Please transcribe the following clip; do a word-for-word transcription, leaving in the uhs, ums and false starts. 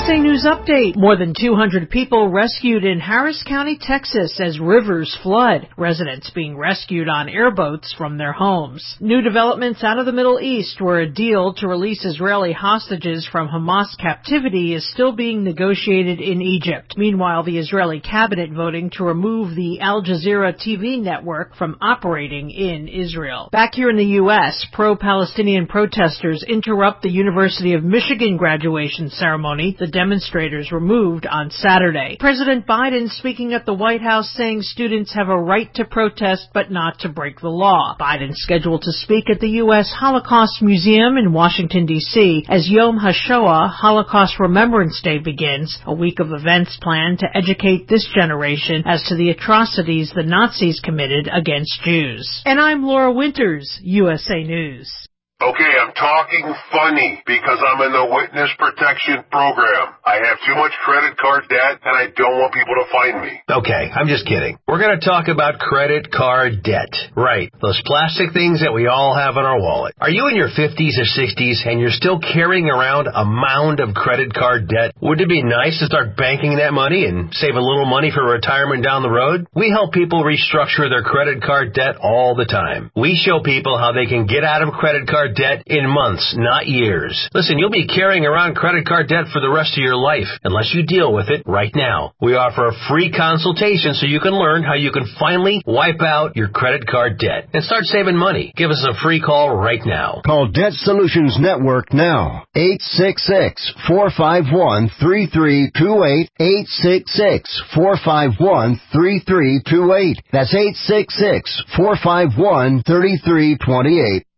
A News Update. More than two hundred people rescued in Harris County, Texas as rivers flood. Residents being rescued on airboats from their homes. New developments out of the Middle East, where a deal to release Israeli hostages from Hamas captivity is still being negotiated in Egypt. Meanwhile, the Israeli cabinet voting to remove the Al Jazeera T V network from operating in Israel. Back here in the U S, pro-Palestinian protesters interrupt the University of Michigan graduation ceremony. The demonstrators were moved on Saturday. President Biden speaking at the White House saying students have a right to protest but not to break the law. Biden scheduled to speak at the U S Holocaust Museum in Washington, D C as Yom HaShoah, Holocaust Remembrance Day, begins, a week of events planned to educate this generation as to the atrocities the Nazis committed against Jews. And I'm Laura Winters, U S A News. Okay, I'm talking funny because I'm in the witness protection program. I have too much credit card debt and I don't want people to find me. Okay, I'm just kidding. We're going to talk about credit card debt. Right, those plastic things that we all have in our wallet. Are you in your fifties or sixties and you're still carrying around a mound of credit card debt? Would it be nice to start banking that money and save a little money for retirement down the road? We help people restructure their credit card debt all the time. We show people how they can get out of credit card debt in months, not years. Listen, you'll be carrying around credit card debt for the rest of your life unless you deal with it right now. We offer a free consultation so you can learn how you can finally wipe out your credit card debt and start saving money. Give us a free call right now. Call Debt Solutions Network now. eight six six, four five one, three three two eight. eight six six, four five one, three three two eight. That's eight six six, four five one, three three two eight.